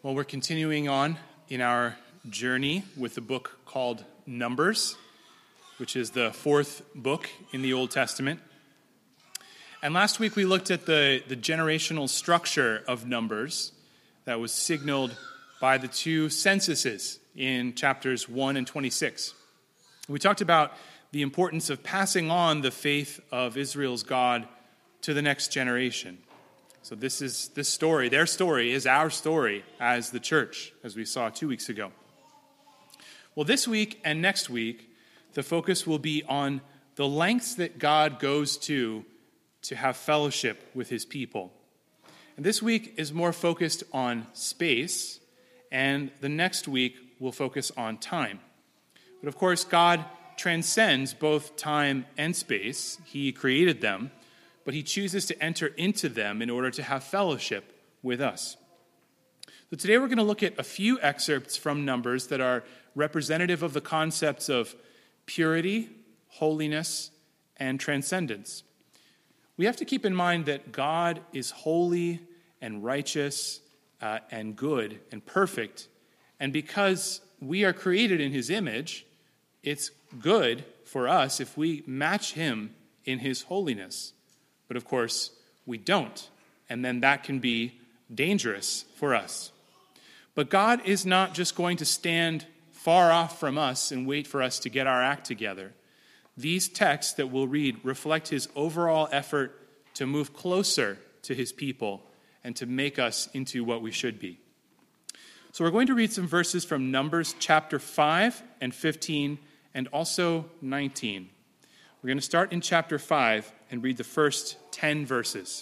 Well, we're continuing on in our journey with the book called Numbers, which is the fourth book in the Old Testament. And last week we looked at the generational structure of Numbers that was signaled by the two censuses in chapters 1 and 26. We talked about the importance of passing on the faith of Israel's God to the next generation. So this story, their story, is our story as the church, as we saw 2 weeks ago. Well, this week and next week, the focus will be on the lengths that God goes to have fellowship with his people. And this week is more focused on space, and the next week will focus on time. But of course, God transcends both time and space. He created them, but he chooses to enter into them in order to have fellowship with us. So today we're going to look at a few excerpts from Numbers that are representative of the concepts of purity, holiness, and transcendence. We have to keep in mind that God is holy and righteous and good and perfect, and because we are created in his image, it's good for us if we match him in his holiness. But of course, we don't, and then that can be dangerous for us. But God is not just going to stand far off from us and wait for us to get our act together. These texts that we'll read reflect his overall effort to move closer to his people and to make us into what we should be. So we're going to read some verses from Numbers chapter 5 and 15 and also 19. We're going to start in chapter 5 and read the first 10 verses.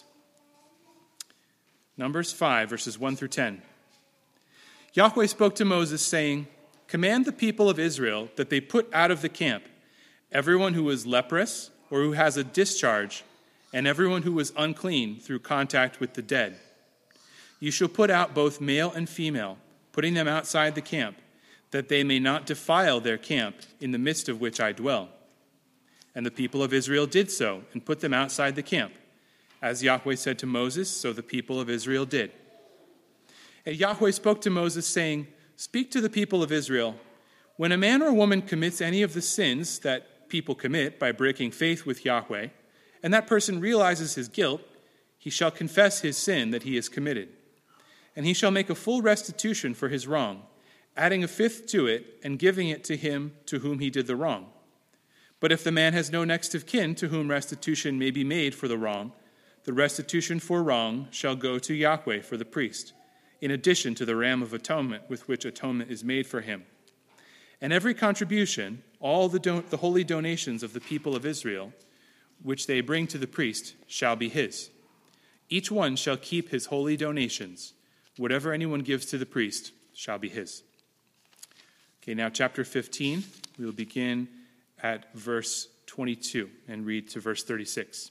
Numbers 5, verses 1 through 10. Yahweh spoke to Moses, saying, "Command the people of Israel that they put out of the camp everyone who is leprous or who has a discharge, and everyone who is unclean through contact with the dead. You shall put out both male and female, putting them outside the camp, that they may not defile their camp in the midst of which I dwell." And the people of Israel did so, and put them outside the camp. As Yahweh said to Moses, so the people of Israel did. And Yahweh spoke to Moses, saying, "Speak to the people of Israel. When a man or woman commits any of the sins that people commit by breaking faith with Yahweh, and that person realizes his guilt, he shall confess his sin that he has committed. And he shall make a full restitution for his wrong, adding a fifth to it and giving it to him to whom he did the wrong. But if the man has no next of kin to whom restitution may be made for the wrong, the restitution for wrong shall go to Yahweh for the priest, in addition to the ram of atonement with which atonement is made for him. And every contribution, all the holy donations of the people of Israel, which they bring to the priest, shall be his. Each one shall keep his holy donations. Whatever anyone gives to the priest shall be his." Okay, now chapter 15, we will begin at verse 22 and read to verse 36.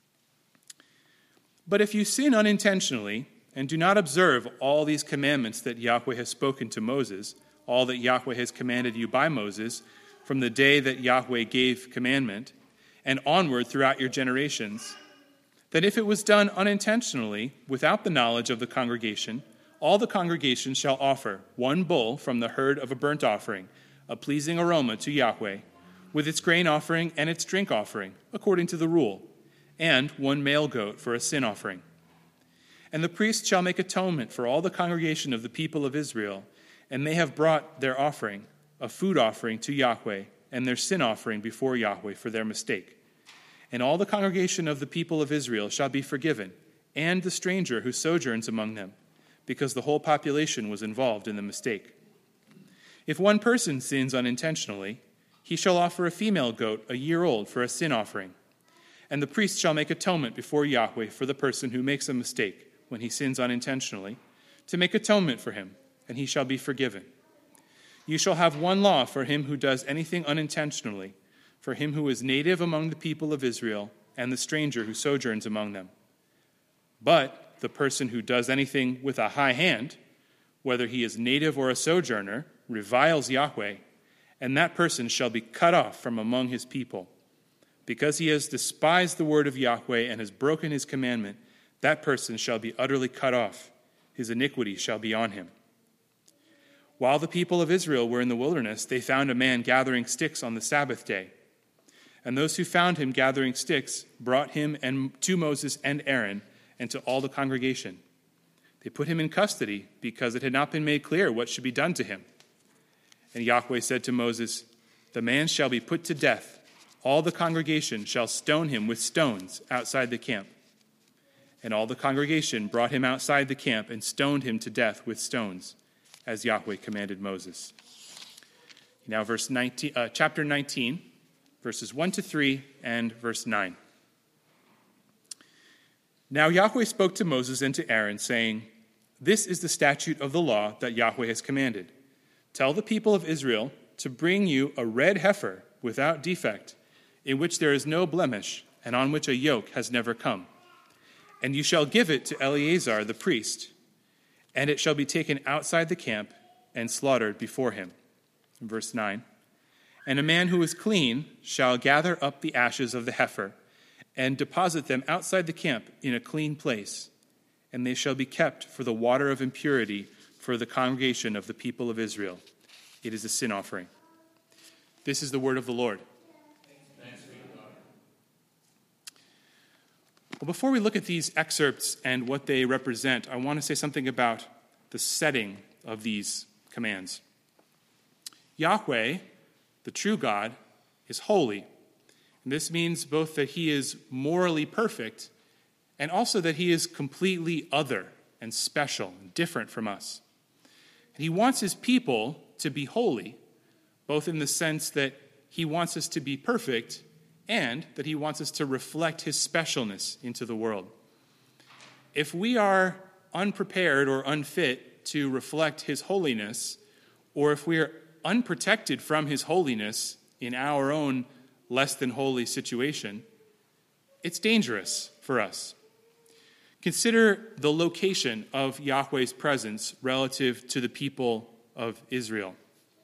"But if you sin unintentionally and do not observe all these commandments that Yahweh has spoken to Moses, all that Yahweh has commanded you by Moses, from the day that Yahweh gave commandment, and onward throughout your generations, then if it was done unintentionally, without the knowledge of the congregation, all the congregation shall offer one bull from the herd of a burnt offering, a pleasing aroma to Yahweh, with its grain offering and its drink offering, according to the rule, and one male goat for a sin offering. And the priest shall make atonement for all the congregation of the people of Israel, and they have brought their offering, a food offering to Yahweh, and their sin offering before Yahweh for their mistake. And all the congregation of the people of Israel shall be forgiven, and the stranger who sojourns among them, because the whole population was involved in the mistake. If one person sins unintentionally, he shall offer a female goat a year old for a sin offering. And the priest shall make atonement before Yahweh for the person who makes a mistake when he sins unintentionally, to make atonement for him, and he shall be forgiven. You shall have one law for him who does anything unintentionally, for him who is native among the people of Israel, and the stranger who sojourns among them. But the person who does anything with a high hand, whether he is native or a sojourner, reviles Yahweh, and that person shall be cut off from among his people. Because he has despised the word of Yahweh and has broken his commandment, that person shall be utterly cut off. His iniquity shall be on him. While the people of Israel were in the wilderness, they found a man gathering sticks on the Sabbath day. And those who found him gathering sticks brought him to Moses and Aaron and to all the congregation. They put him in custody because it had not been made clear what should be done to him. And Yahweh said to Moses, "The man shall be put to death. All the congregation shall stone him with stones outside the camp." And all the congregation brought him outside the camp and stoned him to death with stones, as Yahweh commanded Moses. Now chapter 19, verses 1 to 3 and verse 9. Now Yahweh spoke to Moses and to Aaron, saying, "This is the statute of the law that Yahweh has commanded. Tell the people of Israel to bring you a red heifer without defect, in which there is no blemish, and on which a yoke has never come. And you shall give it to Eleazar the priest, and it shall be taken outside the camp and slaughtered before him." In verse 9, "And a man who is clean shall gather up the ashes of the heifer and deposit them outside the camp in a clean place, and they shall be kept for the water of impurity for the congregation of the people of Israel. It is a sin offering." This is the word of the Lord. Thanks be to God. Well, before we look at these excerpts and what they represent, I want to say something about the setting of these commands. Yahweh, the true God, is holy. And this means both that he is morally perfect and also that he is completely other and special and different from us. And he wants his people to be holy, both in the sense that he wants us to be perfect and that he wants us to reflect his specialness into the world. If we are unprepared or unfit to reflect his holiness, or if we are unprotected from his holiness in our own less than holy situation, it's dangerous for us. Consider the location of Yahweh's presence relative to the people of Israel.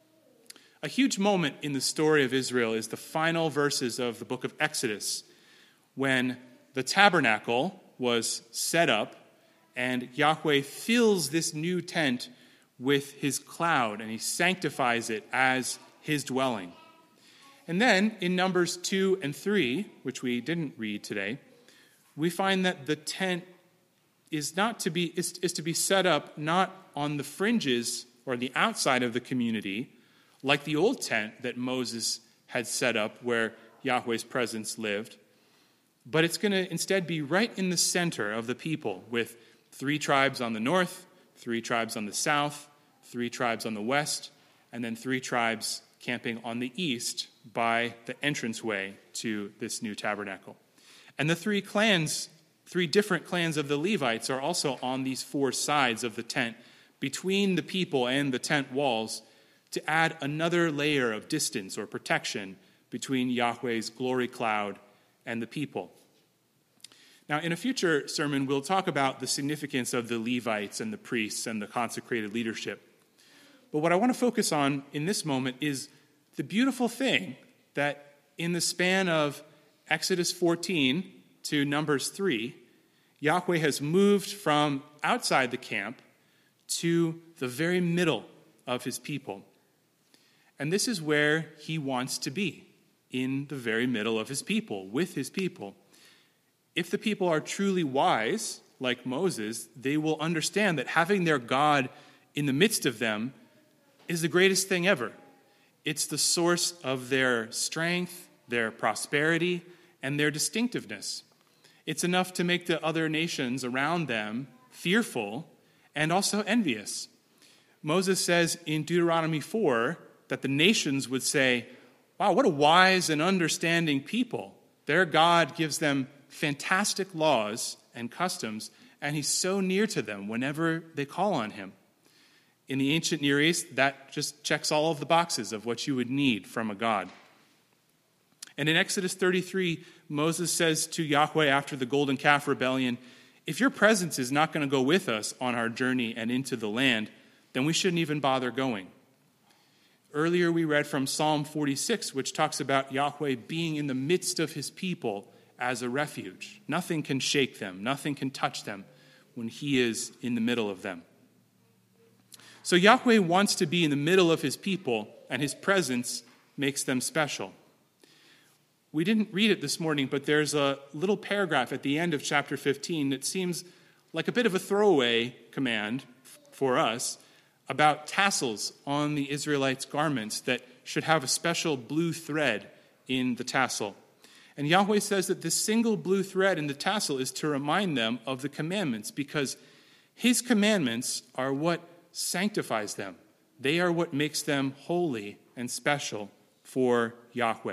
A huge moment in the story of Israel is the final verses of the book of Exodus, when the tabernacle was set up and Yahweh fills this new tent with his cloud and he sanctifies it as his dwelling. And then in Numbers 2 and 3, which we didn't read today, we find that the tent is to be set up not on the fringes or the outside of the community, like the old tent that Moses had set up where Yahweh's presence lived, but it's going to instead be right in the center of the people, with 3 tribes on the north, 3 tribes on the south, 3 tribes on the west, and then 3 tribes camping on the east by the entranceway to this new tabernacle. And the 3 different clans of the Levites are also on these 4 sides of the tent, between the people and the tent walls, to add another layer of distance or protection between Yahweh's glory cloud and the people. Now, in a future sermon, we'll talk about the significance of the Levites and the priests and the consecrated leadership. But what I want to focus on in this moment is the beautiful thing that in the span of Exodus 14 to Numbers 3, Yahweh has moved from outside the camp to the very middle of his people. And this is where he wants to be, in the very middle of his people, with his people. If the people are truly wise, like Moses, they will understand that having their God in the midst of them is the greatest thing ever. It's the source of their strength, their prosperity, and their distinctiveness. It's enough to make the other nations around them fearful and also envious. Moses says in Deuteronomy 4 that the nations would say, "Wow, what a wise and understanding people. Their God gives them fantastic laws and customs, and he's so near to them whenever they call on him." In the ancient Near East, that just checks all of the boxes of what you would need from a God. And in Exodus 33, Moses says to Yahweh after the golden calf rebellion, "If your presence is not going to go with us on our journey and into the land, then we shouldn't even bother going." Earlier we read from Psalm 46, which talks about Yahweh being in the midst of his people as a refuge. Nothing can shake them, nothing can touch them when he is in the middle of them. So Yahweh wants to be in the middle of his people, and his presence makes them special. We didn't read it this morning, but there's a little paragraph at the end of chapter 15 that seems like a bit of a throwaway command for us about tassels on the Israelites' garments that should have a special blue thread in the tassel. And Yahweh says that this single blue thread in the tassel is to remind them of the commandments, because his commandments are what sanctifies them. They are what makes them holy and special for Yahweh.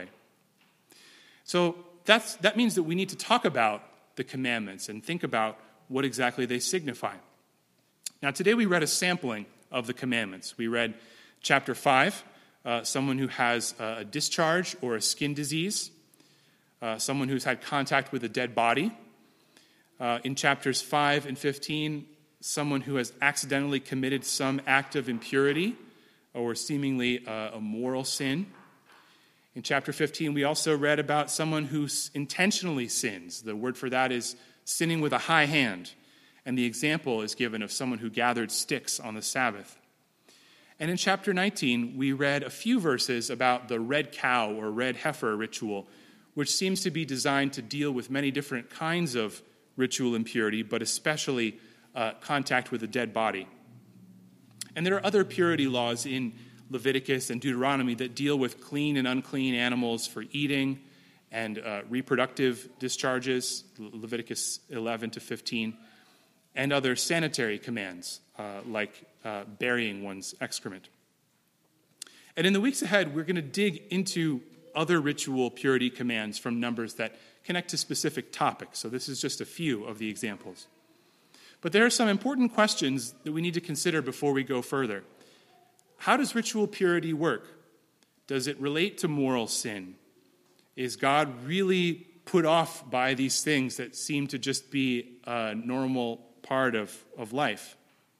So that means that we need to talk about the commandments and think about what exactly they signify. Now, today we read a sampling of the commandments. We read chapter 5, someone who has a discharge or a skin disease, someone who's had contact with a dead body. In chapters 5 and 15, someone who has accidentally committed some act of impurity or seemingly a moral sin. In chapter 15, we also read about someone who intentionally sins. The word for that is sinning with a high hand. And the example is given of someone who gathered sticks on the Sabbath. And in chapter 19, we read a few verses about the red cow or red heifer ritual, which seems to be designed to deal with many different kinds of ritual impurity, but especially contact with a dead body. And there are other purity laws in Leviticus and Deuteronomy that deal with clean and unclean animals for eating and reproductive discharges, Leviticus 11 to 15, and other sanitary commands like burying one's excrement. And in the weeks ahead, we're going to dig into other ritual purity commands from Numbers that connect to specific topics. So this is just a few of the examples. But there are some important questions that we need to consider before we go further. How does ritual purity work? Does it relate to moral sin? Is God really put off by these things that seem to just be a normal part of life?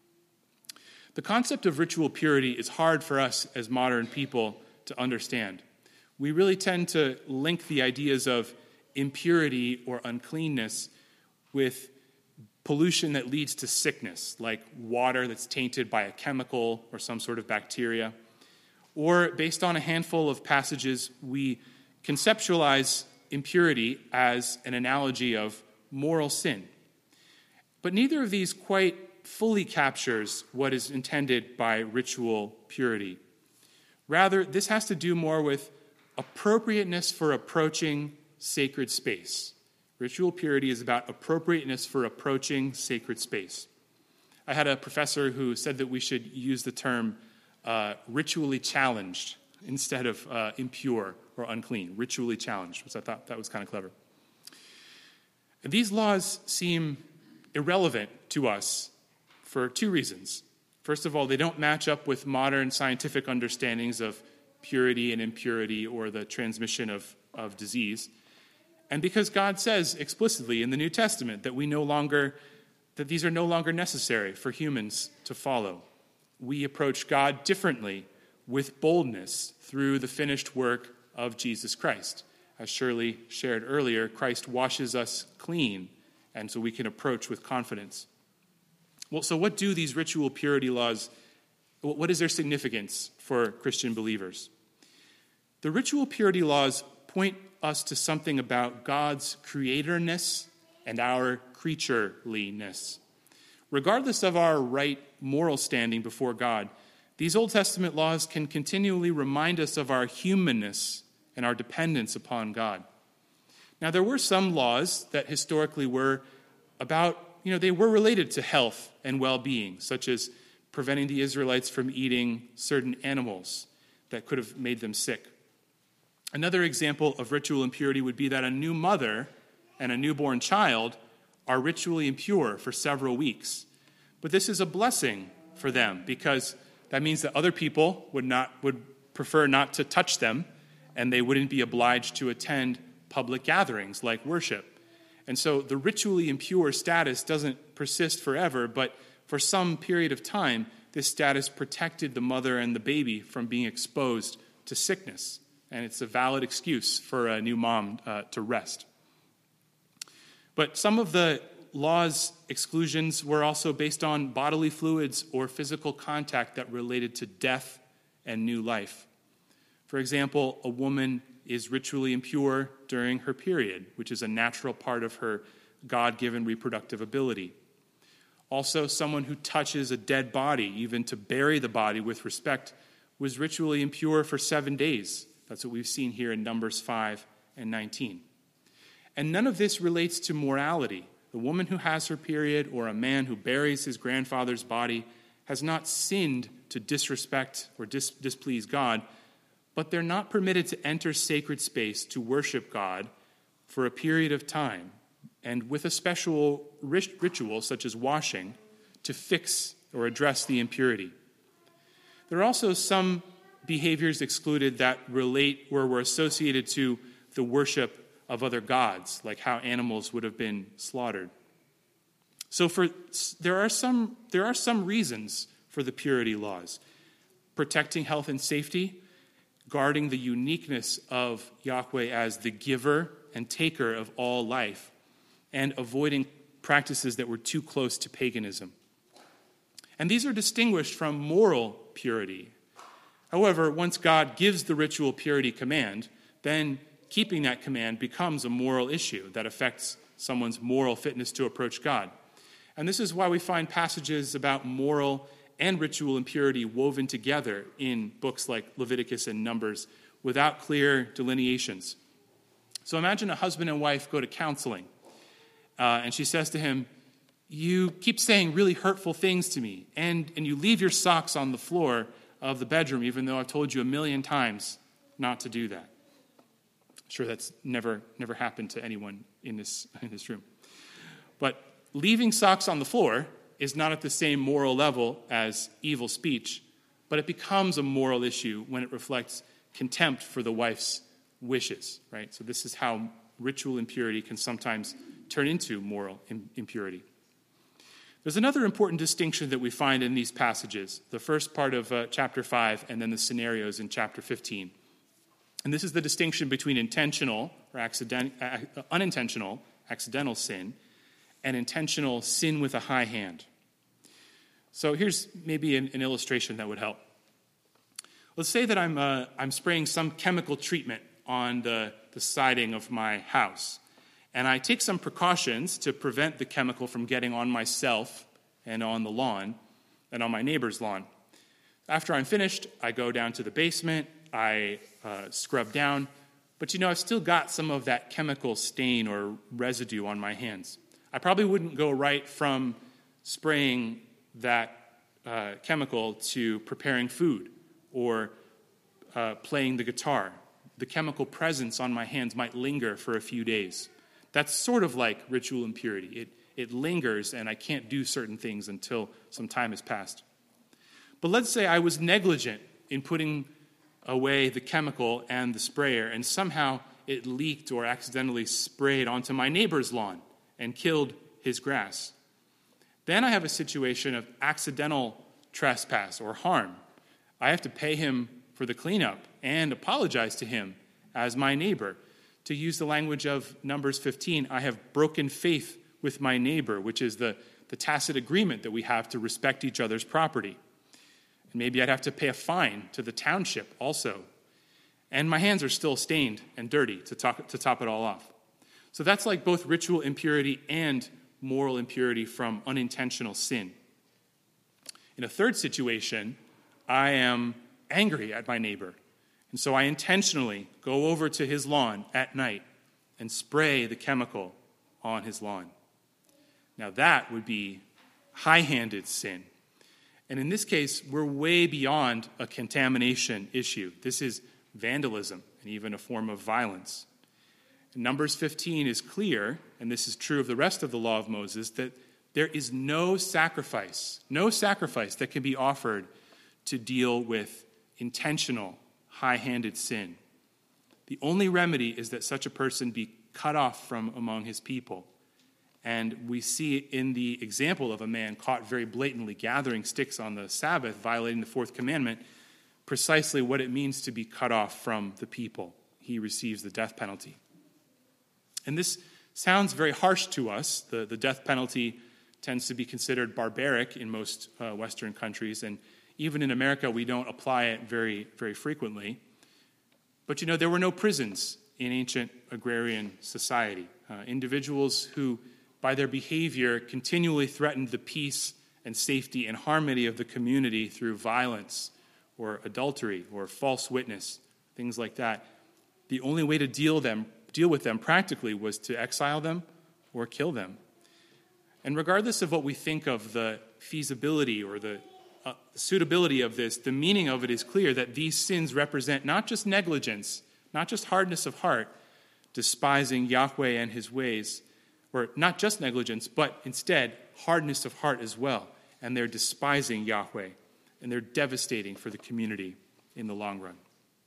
The concept of ritual purity is hard for us as modern people to understand. We really tend to link the ideas of impurity or uncleanness with pollution that leads to sickness, like water that's tainted by a chemical or some sort of bacteria. Or based on a handful of passages, we conceptualize impurity as an analogy of moral sin. But neither of these quite fully captures what is intended by ritual purity. Rather, this has to do more with appropriateness for approaching sacred space. Ritual purity is about appropriateness for approaching sacred space. I had a professor who said that we should use the term ritually challenged instead of impure or unclean. Ritually challenged, which I thought that was kind of clever. And these laws seem irrelevant to us for two reasons. First of all, they don't match up with modern scientific understandings of purity and impurity or the transmission of disease. And because God says explicitly in the New Testament that these are no longer necessary for humans to follow. We approach God differently with boldness through the finished work of Jesus Christ. As Shirley shared earlier, Christ washes us clean, and so we can approach with confidence. Well, so what do these ritual purity laws, what is their significance for Christian believers? The ritual purity laws point us to something about God's creatorness and our creatureliness. Regardless of our right moral standing before God, these Old Testament laws can continually remind us of our humanness and our dependence upon God. Now, there were some laws that historically were about, they were related to health and well-being, such as preventing the Israelites from eating certain animals that could have made them sick. Another example of ritual impurity would be that a new mother and a newborn child are ritually impure for several weeks. But this is a blessing for them because that means that other people would prefer not to touch them, and they wouldn't be obliged to attend public gatherings like worship. And so the ritually impure status doesn't persist forever, but for some period of time, this status protected the mother and the baby from being exposed to sickness. And it's a valid excuse for a new mom to rest. But some of the law's exclusions were also based on bodily fluids or physical contact that related to death and new life. For example, a woman is ritually impure during her period, which is a natural part of her God-given reproductive ability. Also, someone who touches a dead body, even to bury the body with respect, was ritually impure for 7 days. That's what we've seen here in Numbers 5 and 19. And none of this relates to morality. The woman who has her period or a man who buries his grandfather's body has not sinned to disrespect or displease God, but they're not permitted to enter sacred space to worship God for a period of time, and with a special ritual, such as washing, to fix or address the impurity. There are also some behaviors excluded that relate or were associated to the worship of other gods, like how animals would have been slaughtered. So there are some reasons for the purity laws: protecting health and safety, guarding the uniqueness of Yahweh as the giver and taker of all life, and avoiding practices that were too close to paganism. And these are distinguished from moral purity. However, once God gives the ritual purity command, then keeping that command becomes a moral issue that affects someone's moral fitness to approach God. And this is why we find passages about moral and ritual impurity woven together in books like Leviticus and Numbers without clear delineations. So imagine a husband and wife go to counseling, and she says to him, "You keep saying really hurtful things to me, and you leave your socks on the floor of the bedroom, even though I've told you 1,000,000 times not to do that." I'm sure that's never happened to anyone in this room. But leaving socks on the floor is not at the same moral level as evil speech, but it becomes a moral issue when it reflects contempt for the wife's wishes, right? So this is how ritual impurity can sometimes turn into moral impurity. There's another important distinction that we find in these passages, the first part of chapter 5 and then the scenarios in chapter 15. And this is the distinction between intentional or unintentional, accidental sin, and intentional sin with a high hand. So here's maybe an illustration that would help. Let's say that I'm spraying some chemical treatment on the siding of my house, and I take some precautions to prevent the chemical from getting on myself and on the lawn and on my neighbor's lawn. After I'm finished, I go down to the basement, I scrub down, but I've still got some of that chemical stain or residue on my hands. I probably wouldn't go right from spraying that chemical to preparing food or playing the guitar. The chemical presence on my hands might linger for a few days. That's sort of like ritual impurity. It lingers, and I can't do certain things until some time has passed. But let's say I was negligent in putting away the chemical and the sprayer, and somehow it leaked or accidentally sprayed onto my neighbor's lawn and killed his grass. Then I have a situation of accidental trespass or harm. I have to pay him for the cleanup and apologize to him as my neighbor. To use the language of Numbers 15, I have broken faith with my neighbor, which is the tacit agreement that we have to respect each other's property. And maybe I'd have to pay a fine to the township also. And my hands are still stained and dirty to top it all off. So that's like both ritual impurity and moral impurity from unintentional sin. In a third situation, I am angry at my neighbor, and so I intentionally go over to his lawn at night and spray the chemical on his lawn. Now that would be high-handed sin. And in this case, we're way beyond a contamination issue. This is vandalism and even a form of violence. Numbers 15 is clear, and this is true of the rest of the law of Moses, that there is no sacrifice that can be offered to deal with intentional, high-handed sin. The only remedy is that such a person be cut off from among his people. And we see in the example of a man caught very blatantly gathering sticks on the Sabbath, violating the fourth commandment, precisely what it means to be cut off from the people. He receives the death penalty. And this sounds very harsh to us. The death penalty tends to be considered barbaric in most Western countries, and even in America, we don't apply it very, very frequently. But there were no prisons in ancient agrarian society. Individuals who, by their behavior, continually threatened the peace and safety and harmony of the community through violence or adultery or false witness, things like that. The only way to deal with them practically was to exile them or kill them. And regardless of what we think of the feasibility or the suitability of this, the meaning of it is clear that these sins represent not just negligence, not just hardness of heart, despising Yahweh and his ways, or not just negligence, but instead hardness of heart as well. And they're despising Yahweh, and they're devastating for the community in the long run.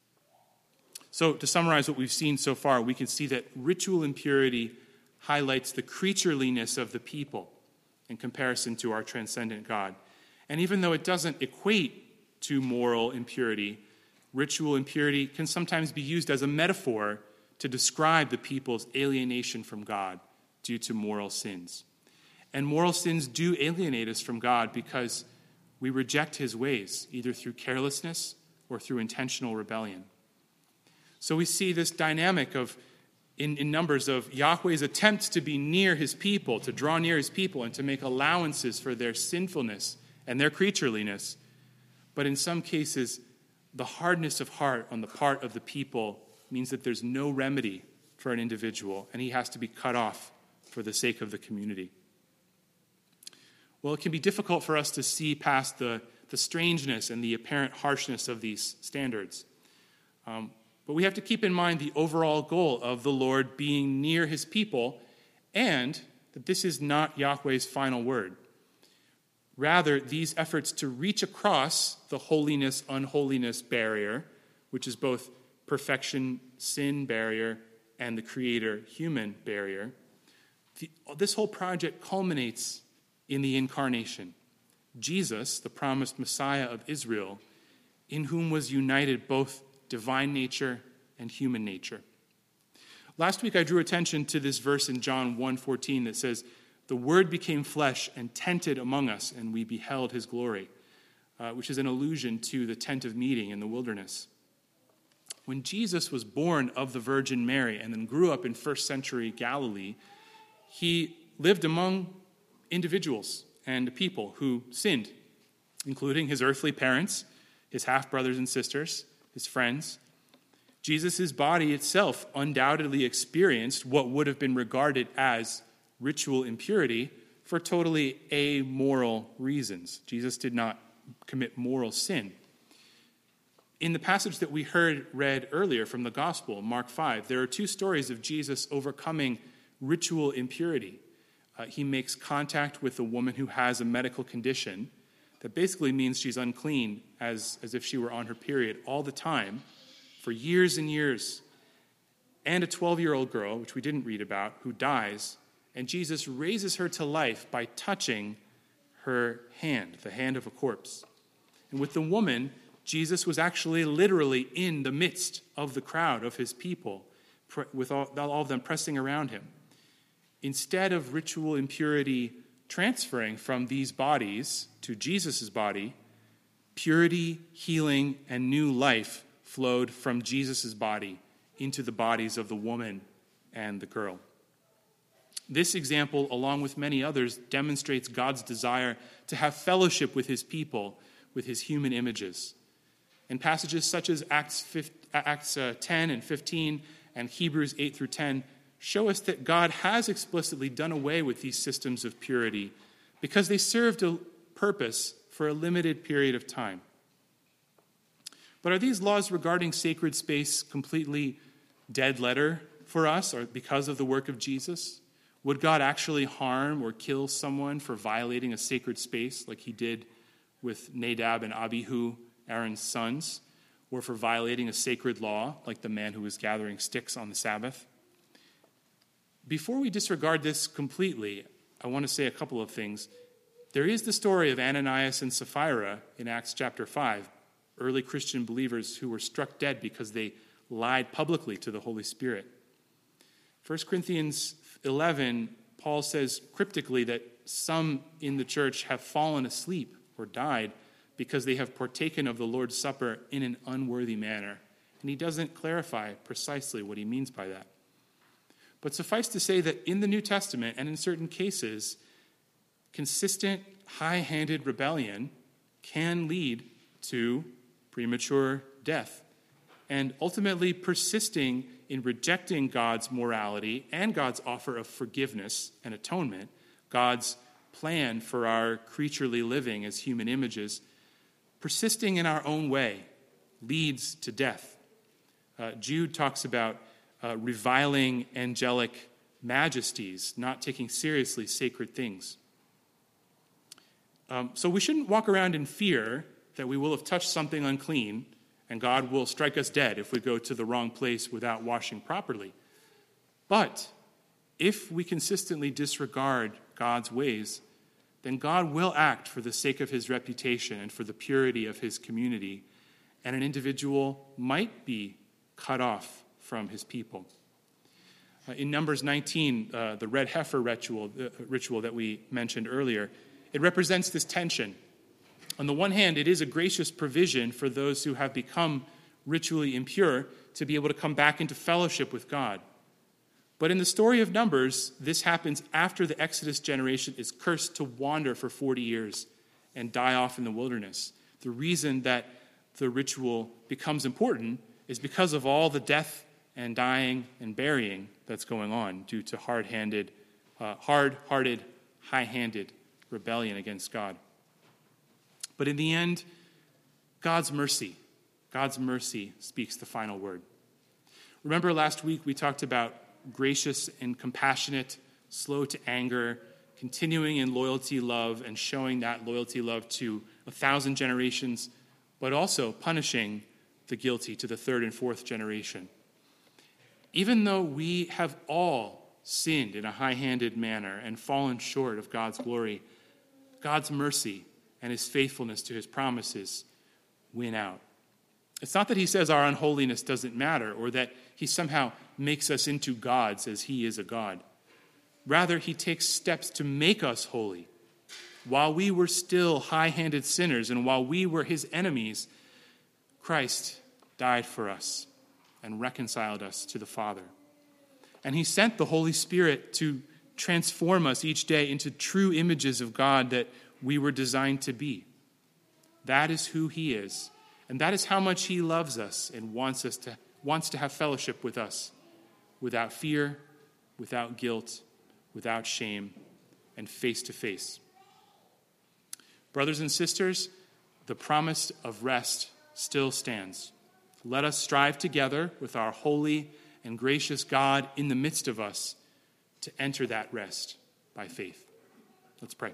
So to summarize what we've seen so far, we can see that ritual impurity highlights the creatureliness of the people in comparison to our transcendent God. And even though it doesn't equate to moral impurity, ritual impurity can sometimes be used as a metaphor to describe the people's alienation from God due to moral sins. And moral sins do alienate us from God because we reject his ways, either through carelessness or through intentional rebellion. So we see this dynamic in Numbers of Yahweh's attempts to be near his people, to draw near his people, and to make allowances for their sinfulness and their creatureliness. But in some cases, the hardness of heart on the part of the people means that there's no remedy for an individual, and he has to be cut off for the sake of the community. Well, it can be difficult for us to see past the strangeness and the apparent harshness of these standards. But we have to keep in mind the overall goal of the Lord being near his people, and that this is not Yahweh's final word. Rather, these efforts to reach across the holiness-unholiness barrier, which is both perfection-sin barrier and the creator-human barrier, this whole project culminates in the incarnation. Jesus, the promised Messiah of Israel, in whom was united both divine nature and human nature. Last week I drew attention to this verse in John 1:14 that says, "The Word became flesh and tented among us, and we beheld his glory," which is an allusion to the tent of meeting in the wilderness. When Jesus was born of the Virgin Mary and then grew up in first century Galilee, he lived among individuals and people who sinned, including his earthly parents, his half-brothers and sisters, his friends. Jesus' body itself undoubtedly experienced what would have been regarded as ritual impurity for totally amoral reasons. Jesus did not commit moral sin. In the passage that we read earlier from the Gospel, Mark 5, there are two stories of Jesus overcoming ritual impurity. He makes contact with a woman who has a medical condition that basically means she's unclean, as if she were on her period all the time, for years and years. And a 12-year-old girl, which we didn't read about, who dies, and Jesus raises her to life by touching her hand, the hand of a corpse. And with the woman, Jesus was actually literally in the midst of the crowd of his people, with all of them pressing around him. Instead of ritual impurity transferring from these bodies to Jesus' body, purity, healing, and new life flowed from Jesus' body into the bodies of the woman and the girl. This example, along with many others, demonstrates God's desire to have fellowship with his people, with his human images. And passages such as Acts 10 and 15 and Hebrews 8 through 10 show us that God has explicitly done away with these systems of purity because they served a purpose for a limited period of time. But are these laws regarding sacred space completely dead letter for us, or because of the work of Jesus? Would God actually harm or kill someone for violating a sacred space like he did with Nadab and Abihu, Aaron's sons, or for violating a sacred law like the man who was gathering sticks on the Sabbath? Before we disregard this completely, I want to say a couple of things. There is the story of Ananias and Sapphira in Acts chapter 5, early Christian believers who were struck dead because they lied publicly to the Holy Spirit. 1 Corinthians 11, Paul says cryptically that some in the church have fallen asleep or died because they have partaken of the Lord's Supper in an unworthy manner. And he doesn't clarify precisely what he means by that. But suffice to say that in the New Testament, and in certain cases, consistent, high-handed rebellion can lead to premature death, and ultimately persisting in rejecting God's morality and God's offer of forgiveness and atonement, God's plan for our creaturely living as human images, persisting in our own way leads to death. Jude talks about reviling angelic majesties, not taking seriously sacred things. So we shouldn't walk around in fear that we will have touched something unclean and God will strike us dead if we go to the wrong place without washing properly. But if we consistently disregard God's ways, then God will act for the sake of his reputation and for the purity of his community, and an individual might be cut off from his people. In Numbers 19, the red heifer ritual that we mentioned earlier, it represents this tension. On the one hand, it is a gracious provision for those who have become ritually impure to be able to come back into fellowship with God. But in the story of Numbers, this happens after the Exodus generation is cursed to wander for 40 years and die off in the wilderness. The reason that the ritual becomes important is because of all the death and dying and burying that's going on due to hard-hearted, high-handed rebellion against God. But in the end, God's mercy speaks the final word. Remember last week we talked about gracious and compassionate, slow to anger, continuing in loyalty, love, and showing that loyalty, love to 1,000 generations, but also punishing the guilty to the third and fourth generation. Even though we have all sinned in a high-handed manner and fallen short of God's glory, God's mercy and his faithfulness to his promises win out. It's not that he says our unholiness doesn't matter or that he somehow makes us into gods as he is a god. Rather, he takes steps to make us holy. While we were still high-handed sinners and while we were his enemies, Christ died for us and reconciled us to the Father. And he sent the Holy Spirit to transform us each day into true images of God that we were designed to be. That is who he is. And that is how much he loves us and wants to have fellowship with us without fear, without guilt, without shame, and face to face. Brothers and sisters, the promise of rest still stands. Let us strive together with our holy and gracious God in the midst of us to enter that rest by faith. Let's pray.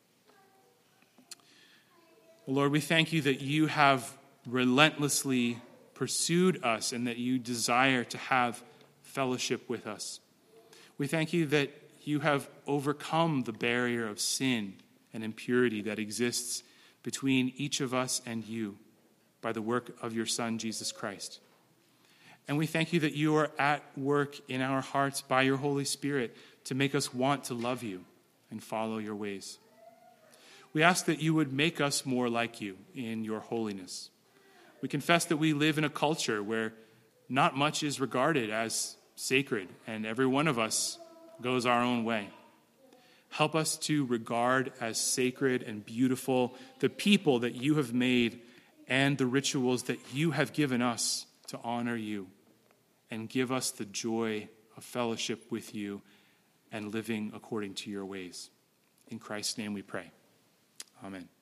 Lord, we thank you that you have relentlessly pursued us and that you desire to have fellowship with us. We thank you that you have overcome the barrier of sin and impurity that exists between each of us and you by the work of your Son, Jesus Christ. And we thank you that you are at work in our hearts by your Holy Spirit to make us want to love you and follow your ways. We ask that you would make us more like you in your holiness. We confess that we live in a culture where not much is regarded as sacred, and every one of us goes our own way. Help us to regard as sacred and beautiful the people that you have made and the rituals that you have given us to honor you, and give us the joy of fellowship with you and living according to your ways. In Christ's name we pray. Amen.